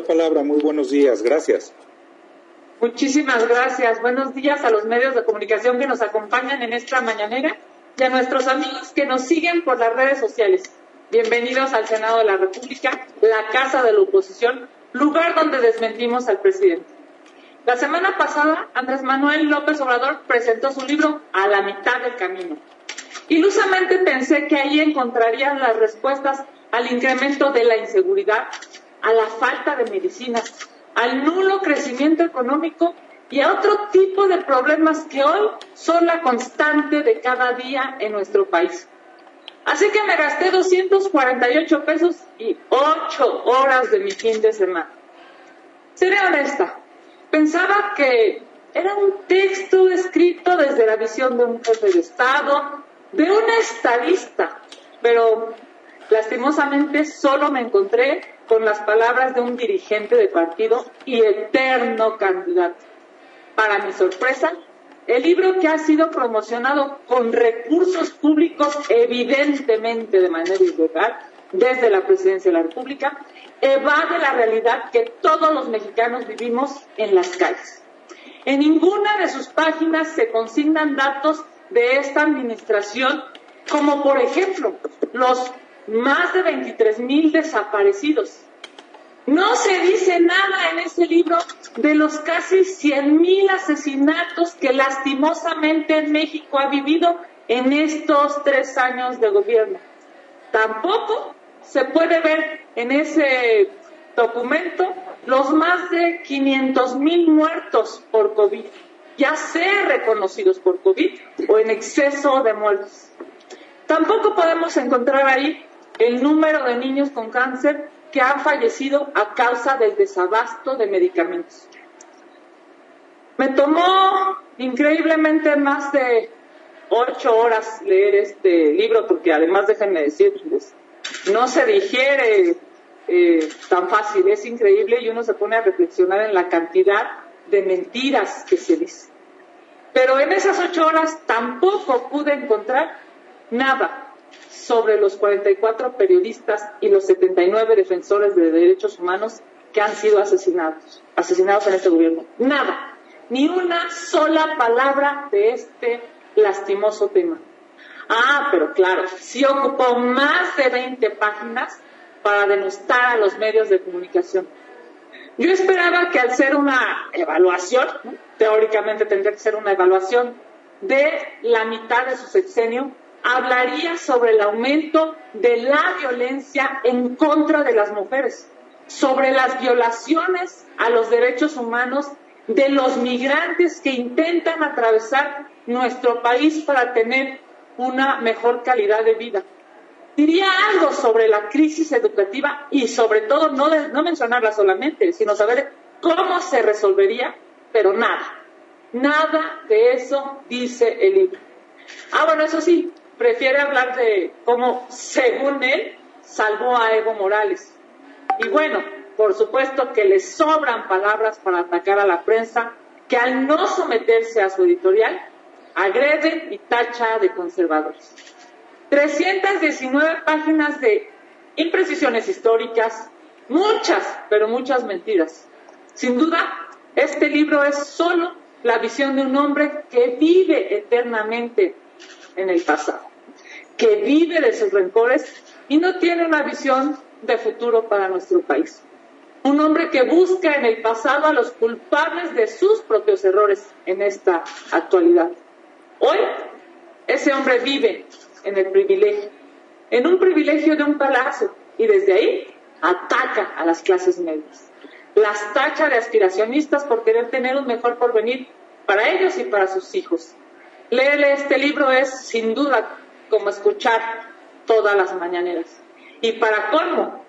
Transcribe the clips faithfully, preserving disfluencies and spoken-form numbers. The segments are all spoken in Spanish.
palabra. Muy buenos días. Gracias. Muchísimas gracias. Buenos días a los medios de comunicación que nos acompañan en esta mañanera y a nuestros amigos que nos siguen por las redes sociales. Bienvenidos al Senado de la República, la casa de la oposición, lugar donde desmentimos al presidente. La semana pasada, Andrés Manuel López Obrador presentó su libro A la mitad del camino. Ilusamente pensé que ahí encontrarían las respuestas al incremento de la inseguridad, a la falta de medicinas, al nulo crecimiento económico y a otro tipo de problemas que hoy son la constante de cada día en nuestro país. Así que me gasté doscientos cuarenta y ocho pesos y ocho horas de mi fin de semana. Seré honesta, pensaba que era un texto escrito desde la visión de un jefe de Estado, de un estadista, pero lastimosamente solo me encontré con las palabras de un dirigente de partido y eterno candidato. Para mi sorpresa, el libro, que ha sido promocionado con recursos públicos evidentemente de manera ilegal desde la Presidencia de la República, evade la realidad que todos los mexicanos vivimos en las calles. En ninguna de sus páginas se consignan datos de esta administración, como por ejemplo los más de veintitrés mil desaparecidos. No se dice nada en ese libro de los casi cien mil asesinatos que lastimosamente México ha vivido en estos tres años de gobierno. Tampoco se puede ver en ese documento los más de quinientos mil muertos por COVID, ya sea reconocidos por COVID o en exceso de muertos. Tampoco podemos encontrar ahí el número de niños con cáncer que han fallecido a causa del desabasto de medicamentos. Me tomó increíblemente más de ocho horas leer este libro, porque además, déjenme decirles, no se digiere eh, tan fácil, es increíble, y uno se pone a reflexionar en la cantidad de mentiras que se dicen. Pero en esas ocho horas tampoco pude encontrar nada sobre los cuarenta y cuatro periodistas y los setenta y nueve defensores de derechos humanos que han sido asesinados, asesinados en este gobierno. Nada, ni una sola palabra de este lastimoso tema. Ah, pero claro, sí ocupó más de veinte páginas para denostar a los medios de comunicación. Yo esperaba que al ser una evaluación, ¿no?, teóricamente tendría que ser una evaluación de la mitad de su sexenio, hablaría sobre el aumento de la violencia en contra de las mujeres, sobre las violaciones a los derechos humanos de los migrantes que intentan atravesar nuestro país para tener una mejor calidad de vida. Diría algo sobre la crisis educativa y sobre todo no, de, no mencionarla solamente, sino saber cómo se resolvería, pero nada, nada de eso dice el libro. Ah, bueno, eso sí, prefiere hablar de cómo, según él, salvó a Evo Morales. Y bueno, por supuesto que le sobran palabras para atacar a la prensa, que al no someterse a su editorial, agrede y tacha de conservadores. trescientas diecinueve páginas de imprecisiones históricas, muchas, pero muchas mentiras. Sin duda, este libro es solo la visión de un hombre que vive eternamente en el pasado, que vive de sus rencores y no tiene una visión de futuro para nuestro país. Un hombre que busca en el pasado a los culpables de sus propios errores en esta actualidad. Hoy, ese hombre vive en el privilegio, en un privilegio de un palacio, y desde ahí ataca a las clases medias. Las tacha de aspiracionistas por querer tener un mejor porvenir para ellos y para sus hijos. Leerle este libro es, sin duda, como escuchar todas las mañaneras. Y para colmo,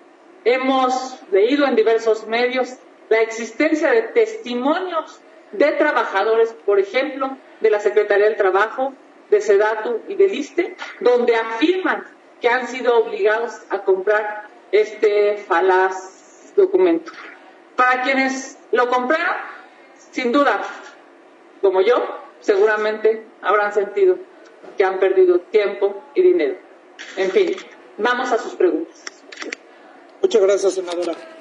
hemos leído en diversos medios la existencia de testimonios de trabajadores, por ejemplo, de la Secretaría del Trabajo, de SEDATU y del ISSSTE, donde afirman que han sido obligados a comprar este falaz documento. Para quienes lo compraron, sin duda, como yo, seguramente habrán sentido que han perdido tiempo y dinero. En fin, vamos a sus preguntas. Muchas gracias, senadora.